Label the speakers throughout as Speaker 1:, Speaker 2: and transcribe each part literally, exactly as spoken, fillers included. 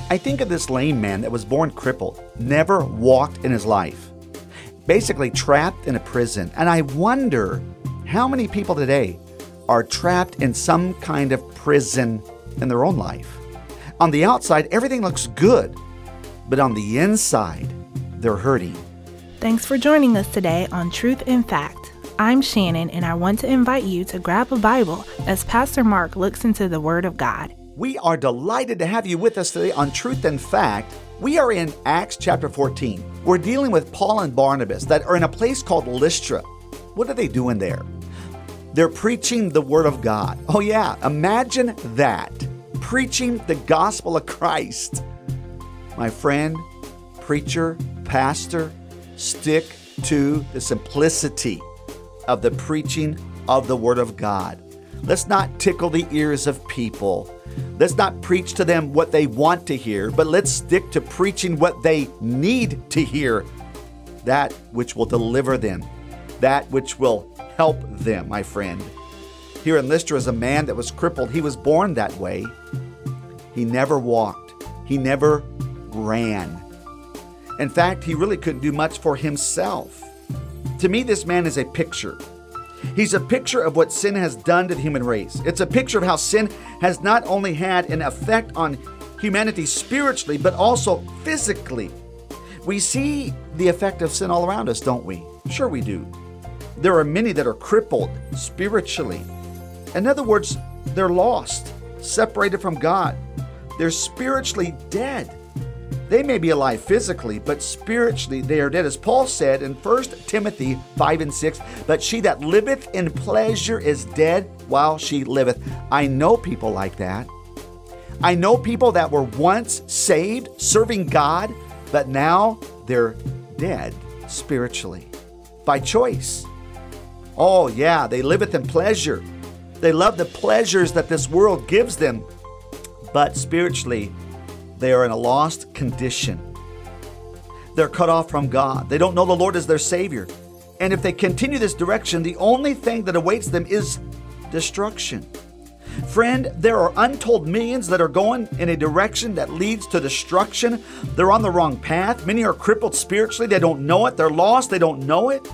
Speaker 1: I think of this lame man that was born crippled, never walked in his life, basically trapped in a prison. And I wonder how many people today are trapped in some kind of prison in their own life. On the outside, everything looks good, but on the inside, they're hurting.
Speaker 2: Thanks for joining us today on Truth and Fact. I'm Shannon, and I want to invite you to grab a Bible as Pastor Mark looks into the Word of God.
Speaker 1: We are delighted to have you with us today on Truth and Fact. We are in Acts chapter fourteen. We're dealing with Paul and Barnabas that are in a place called Lystra. What are they doing there? They're preaching the Word of God. Oh yeah, imagine that. Preaching the gospel of Christ. My friend, preacher, pastor, stick to the simplicity of the preaching of the Word of God. Let's not tickle the ears of people. Let's not preach to them what they want to hear, but let's stick to preaching what they need to hear, that which will deliver them, that which will help them, my friend. Here in Lystra is a man that was crippled. He was born that way. He never walked. He never ran. In fact, he really couldn't do much for himself. To me, this man is a picture. He's a picture of what sin has done to the human race. It's a picture of how sin has not only had an effect on humanity spiritually, but also physically. We see the effect of sin all around us, don't we? Sure we do. There are many that are crippled spiritually. In other words, they're lost, separated from God. They're spiritually dead. They may be alive physically, but spiritually they are dead. As Paul said in First Timothy five and six, but she that liveth in pleasure is dead while she liveth. I know people like that. I know people that were once saved, serving God, but now they're dead spiritually by choice. Oh yeah, they liveth in pleasure. They love the pleasures that this world gives them, but spiritually, they are in a lost condition. They're cut off from God. They don't know the Lord as their Savior. And if they continue this direction, the only thing that awaits them is destruction. Friend, there are untold millions that are going in a direction that leads to destruction. They're on the wrong path. Many are crippled spiritually. They don't know it. They're lost. They don't know it.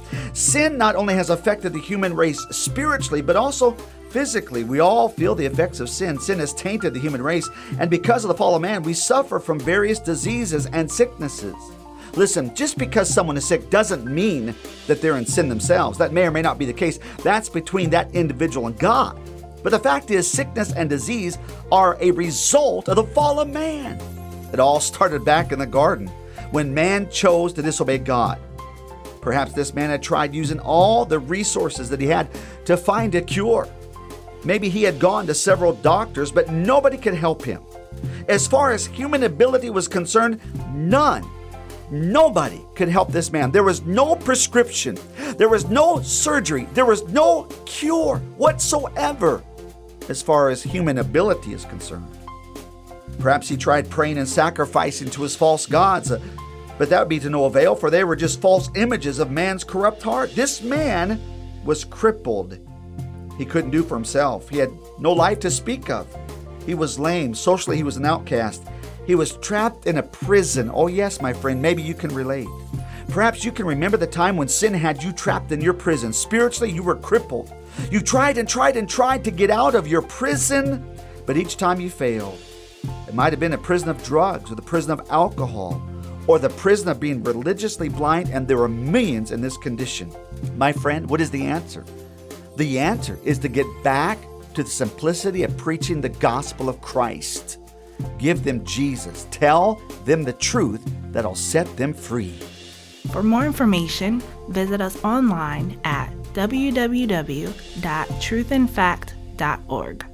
Speaker 1: Sin not only has affected the human race spiritually, but also physically. We all feel the effects of sin. Sin has tainted the human race, and because of the fall of man, we suffer from various diseases and sicknesses. Listen, just because someone is sick doesn't mean that they're in sin themselves. That may or may not be the case. That's between that individual and God. But the fact is, sickness and disease are a result of the fall of man. It all started back in the garden when man chose to disobey God. Perhaps this man had tried using all the resources that he had to find a cure. Maybe he had gone to several doctors, but nobody could help him. As far as human ability was concerned, none. Nobody could help this man. There was no prescription. There was no surgery. There was no cure whatsoever as far as human ability is concerned. Perhaps he tried praying and sacrificing to his false gods, but that would be to no avail, for they were just false images of man's corrupt heart. This man was crippled. He couldn't do for himself. He had no life to speak of. He was lame. Socially, he was an outcast. He was trapped in a prison. Oh yes, my friend, maybe you can relate. Perhaps you can remember the time when sin had you trapped in your prison. Spiritually, you were crippled. You tried and tried and tried to get out of your prison, but each time you failed. It might have been a prison of drugs or the prison of alcohol or the prison of being religiously blind, and there are millions in this condition. My friend, what is the answer? The answer is to get back to the simplicity of preaching the gospel of Christ. Give them Jesus. Tell them the truth that'll set them free.
Speaker 2: For more information, visit us online at w w w dot truth and fact dot org.